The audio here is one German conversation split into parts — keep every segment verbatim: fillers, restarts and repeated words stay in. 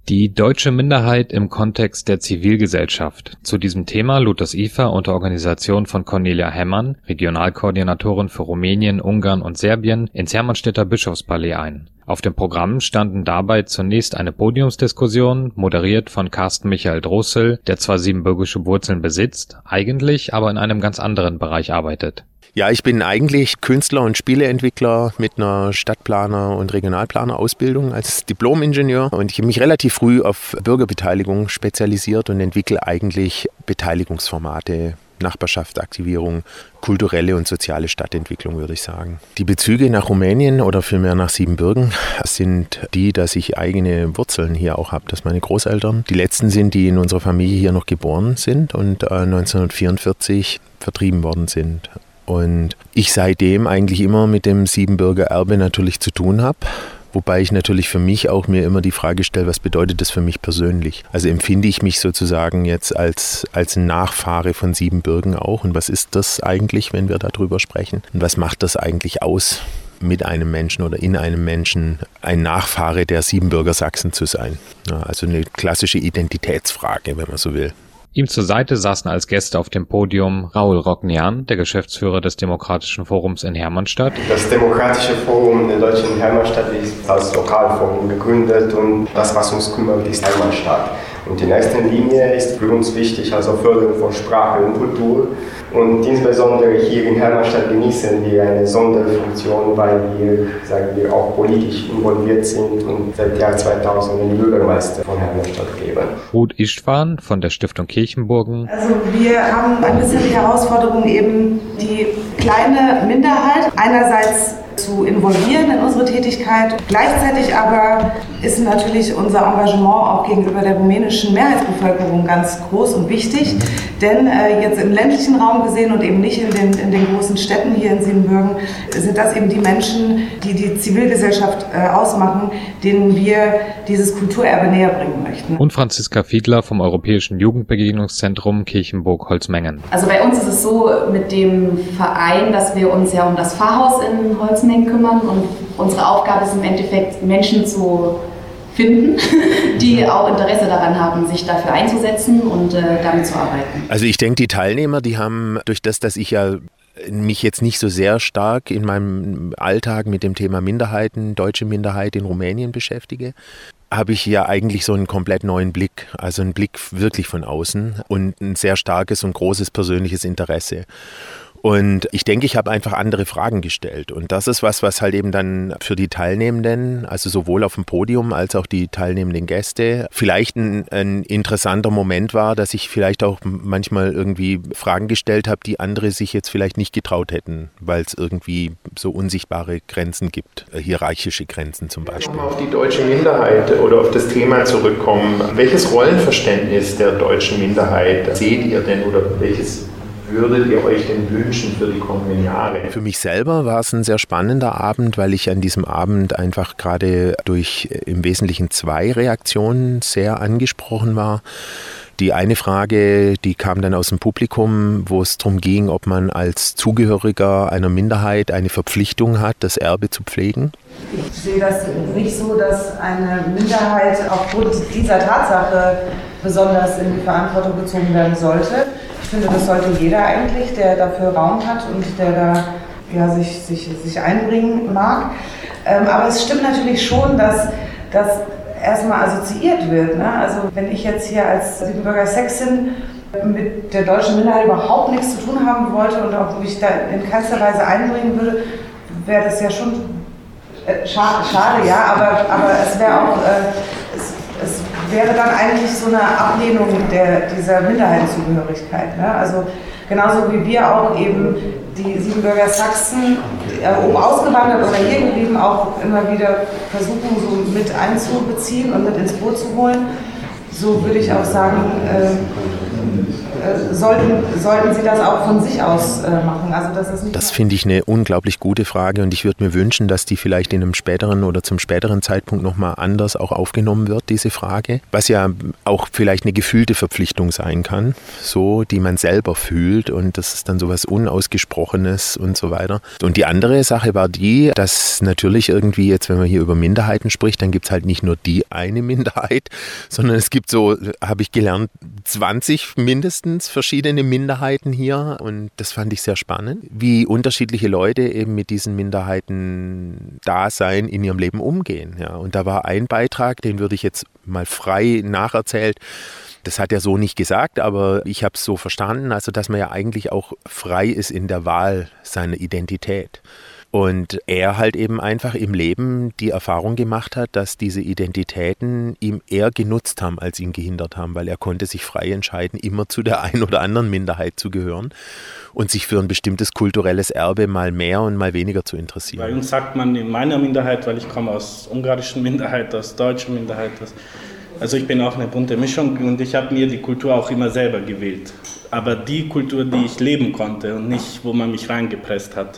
Die deutsche Minderheit im Kontext der Zivilgesellschaft. Zu diesem Thema lud das I F A unter Organisation von Cornelia Hemmann, Regionalkoordinatorin für Rumänien, Ungarn und Serbien, ins Hermannstedter Bischofspalais ein. Auf dem Programm standen dabei zunächst eine Podiumsdiskussion, moderiert von Carsten Michael Drossel, der zwar siebenbürgische Wurzeln besitzt, eigentlich aber in einem ganz anderen Bereich arbeitet. Ja, ich bin eigentlich Künstler und Spieleentwickler mit einer Stadtplaner- und Regionalplaner-Ausbildung als Diplom-Ingenieur. Und ich habe mich relativ früh auf Bürgerbeteiligung spezialisiert und entwickle eigentlich Beteiligungsformate, Nachbarschaftsaktivierung, kulturelle und soziale Stadtentwicklung, würde ich sagen. Die Bezüge nach Rumänien oder vielmehr nach Siebenbürgen sind die, dass ich eigene Wurzeln hier auch habe, dass meine Großeltern die letzten sind, die in unserer Familie hier noch geboren sind und neunzehnhundertvierundvierzig vertrieben worden sind. Und ich seitdem eigentlich immer mit dem Siebenbürger Erbe natürlich zu tun habe. Wobei ich natürlich für mich auch mir immer die Frage stelle, was bedeutet das für mich persönlich? Also empfinde ich mich sozusagen jetzt als, als Nachfahre von Siebenbürgen auch? Und was ist das eigentlich, wenn wir darüber sprechen? Und was macht das eigentlich aus, mit einem Menschen oder in einem Menschen ein Nachfahre der Siebenbürger Sachsen zu sein? Ja, also eine klassische Identitätsfrage, wenn man so will. Ihm zur Seite saßen als Gäste auf dem Podium Raul Rocknian, der Geschäftsführer des Demokratischen Forums in Hermannstadt. Das Demokratische Forum in Deutschland in Hermannstadt ist als Lokalforum gegründet und das, was uns kümmert, ist Hermannstadt. Und in erster Linie ist für uns wichtig, also Förderung von Sprache und Kultur. Und insbesondere hier in Hermannstadt genießen wir eine Sonderfunktion, weil wir, sagen wir, auch politisch involviert sind und seit Jahr zweitausend den Bürgermeister von Hermannstadt geben. Ruth Istvan von der Stiftung Kirchenburgen. Also wir haben ein bisschen die Herausforderung, eben die kleine Minderheit einerseits zu involvieren in unsere Tätigkeit. Gleichzeitig aber ist natürlich unser Engagement auch gegenüber der rumänischen Mehrheitsbevölkerung ganz groß und wichtig. Denn äh, jetzt im ländlichen Raum gesehen und eben nicht in den, in den großen Städten hier in Siebenbürgen sind das eben die Menschen, die die Zivilgesellschaft äh, ausmachen, denen wir dieses Kulturerbe näher bringen möchten. Und Franziska Fiedler vom Europäischen Jugendbegegnungszentrum Kirchenburg-Holzmengen. Also bei uns ist es so mit dem Verein, dass wir uns ja um das Pfarrhaus in Holzmengen kümmern und unsere Aufgabe ist im Endeffekt, Menschen zu finden, die auch Interesse daran haben, sich dafür einzusetzen und äh, damit zu arbeiten. Also ich denke, die Teilnehmer, die haben durch das, dass ich ja mich jetzt nicht so sehr stark in meinem Alltag mit dem Thema Minderheiten, deutsche Minderheit in Rumänien beschäftige, habe ich ja eigentlich so einen komplett neuen Blick, also einen Blick wirklich von außen und ein sehr starkes und großes persönliches Interesse. Und ich denke, ich habe einfach andere Fragen gestellt. Und das ist was, was halt eben dann für die Teilnehmenden, also sowohl auf dem Podium als auch die teilnehmenden Gäste, vielleicht ein, ein interessanter Moment war, dass ich vielleicht auch manchmal irgendwie Fragen gestellt habe, die andere sich jetzt vielleicht nicht getraut hätten, weil es irgendwie so unsichtbare Grenzen gibt, hierarchische Grenzen zum Beispiel. Auf die deutsche Minderheit oder auf das Thema zurückkommen. Welches Rollenverständnis der deutschen Minderheit seht ihr denn oder welches würdet ihr euch denn wünschen für die kommenden Jahre? Für mich selber war es ein sehr spannender Abend, weil ich an diesem Abend einfach gerade durch im Wesentlichen zwei Reaktionen sehr angesprochen war. Die eine Frage, die kam dann aus dem Publikum, wo es darum ging, ob man als Zugehöriger einer Minderheit eine Verpflichtung hat, das Erbe zu pflegen. Ich sehe das nicht so, dass eine Minderheit aufgrund dieser Tatsache besonders in die Verantwortung gezogen werden sollte. Ich finde, das sollte jeder eigentlich, der dafür Raum hat und der da ja, sich, sich, sich einbringen mag. Ähm, aber es stimmt natürlich schon, dass das erstmal assoziiert wird. Ne? Also wenn ich jetzt hier als Siebenbürger Sächsin mit der deutschen Minderheit überhaupt nichts zu tun haben wollte und auch mich da in keinster Weise einbringen würde, wäre das ja schon äh, schade, schade, ja, aber, aber es wäre auch, äh, es, es wäre dann eigentlich so eine Ablehnung der, dieser Minderheitenzugehörigkeit. Ne? Also genauso wie wir auch eben die Siebenbürger Sachsen, äh, oben ausgewandert oder hier geblieben, auch immer wieder versuchen, so mit einzubeziehen und mit ins Boot zu holen. So würde ich auch sagen, äh, äh, sollten, sollten Sie das auch von sich aus äh, machen? Also, dass das nicht das finde ich eine unglaublich gute Frage und ich würde mir wünschen, dass die vielleicht in einem späteren oder zum späteren Zeitpunkt nochmal anders auch aufgenommen wird, diese Frage. Was ja auch vielleicht eine gefühlte Verpflichtung sein kann, so, die man selber fühlt und das ist dann sowas Unausgesprochenes und so weiter. Und die andere Sache war die, dass natürlich irgendwie jetzt, wenn man hier über Minderheiten spricht, dann gibt es halt nicht nur die eine Minderheit, sondern es gibt so, habe ich gelernt, zwanzig mindestens verschiedene Minderheiten hier und das fand ich sehr spannend, wie unterschiedliche Leute eben mit diesen Minderheiten-Dasein in ihrem Leben umgehen. Ja. Und da war ein Beitrag, den würde ich jetzt mal frei nacherzählt. Das hat er so nicht gesagt, aber ich habe es so verstanden, also dass man ja eigentlich auch frei ist in der Wahl seiner Identität. Und er halt eben einfach im Leben die Erfahrung gemacht hat, dass diese Identitäten ihm eher genutzt haben, als ihn gehindert haben, weil er konnte sich frei entscheiden, immer zu der einen oder anderen Minderheit zu gehören und sich für ein bestimmtes kulturelles Erbe mal mehr und mal weniger zu interessieren. Bei uns sagt man in meiner Minderheit, weil ich komme aus ungarischen Minderheit, aus deutscher Minderheit, also ich bin auch eine bunte Mischung und ich habe mir die Kultur auch immer selber gewählt. Aber die Kultur, die ich leben konnte und nicht, wo man mich reingepresst hat.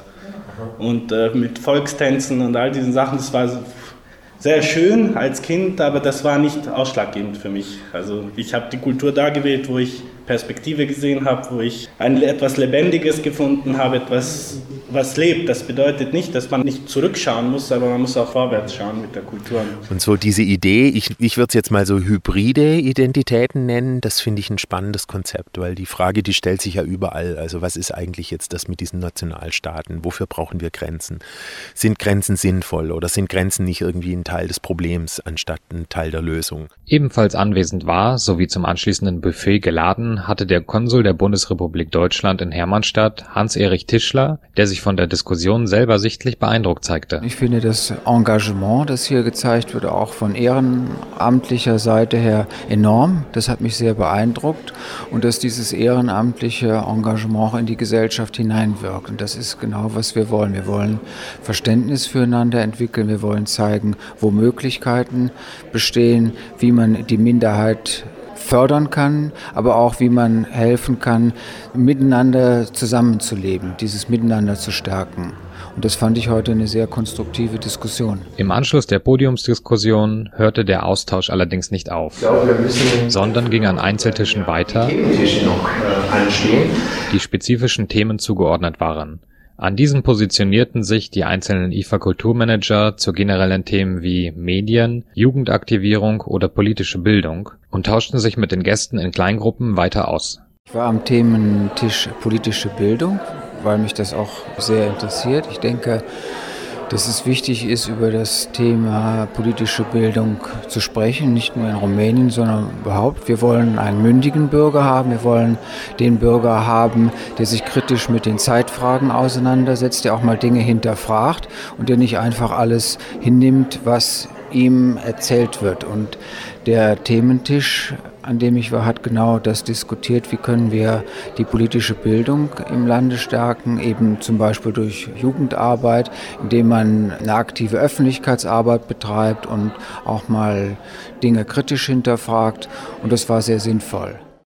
Und äh, mit Volkstänzen und all diesen Sachen, das war sehr schön als Kind, aber das war nicht ausschlaggebend für mich. Also ich habe die Kultur da gewählt, wo ich Perspektive gesehen habe, wo ich ein, etwas Lebendiges gefunden habe, etwas, was lebt. Das bedeutet nicht, dass man nicht zurückschauen muss, aber man muss auch vorwärts schauen mit der Kultur. Und so diese Idee, ich, ich würde es jetzt mal so hybride Identitäten nennen, das finde ich ein spannendes Konzept, weil die Frage, die stellt sich ja überall. Also was ist eigentlich jetzt das mit diesen Nationalstaaten? Wofür brauchen wir Grenzen? Sind Grenzen sinnvoll oder sind Grenzen nicht irgendwie ein Teil des Problems anstatt ein Teil der Lösung? Ebenfalls anwesend war, sowie zum anschließenden Buffet geladen, hatte der Konsul der Bundesrepublik Deutschland in Hermannstadt, Hans-Erich Tischler, der sich von der Diskussion selber sichtlich beeindruckt zeigte. Ich finde das Engagement, das hier gezeigt wird, auch von ehrenamtlicher Seite her enorm. Das hat mich sehr beeindruckt und dass dieses ehrenamtliche Engagement auch in die Gesellschaft hineinwirkt. Und das ist genau, was wir wollen. Wir wollen Verständnis füreinander entwickeln. Wir wollen zeigen, wo Möglichkeiten bestehen, wie man die Minderheit fördern kann, aber auch wie man helfen kann, miteinander zusammenzuleben, dieses Miteinander zu stärken. Und das fand ich heute eine sehr konstruktive Diskussion. Im Anschluss der Podiumsdiskussion hörte der Austausch allerdings nicht auf, glaube, sondern ging an Einzeltischen weiter, die noch äh, anstehen, die spezifischen Themen zugeordnet waren. An diesen positionierten sich die einzelnen I F A-Kulturmanager zu generellen Themen wie Medien, Jugendaktivierung oder politische Bildung und tauschten sich mit den Gästen in Kleingruppen weiter aus. Ich war am Thementisch politische Bildung, weil mich das auch sehr interessiert. Ich denke, dass es wichtig ist, über das Thema politische Bildung zu sprechen, nicht nur in Rumänien, sondern überhaupt. Wir wollen einen mündigen Bürger haben, wir wollen den Bürger haben, der sich kritisch mit den Zeitfragen auseinandersetzt, der auch mal Dinge hinterfragt und der nicht einfach alles hinnimmt, was ihm erzählt wird. Und der Thementisch, an dem ich war, hat genau das diskutiert, wie können wir die politische Bildung im Lande stärken, eben zum Beispiel durch Jugendarbeit, indem man eine aktive Öffentlichkeitsarbeit betreibt und auch mal Dinge kritisch hinterfragt. Und das war sehr sinnvoll.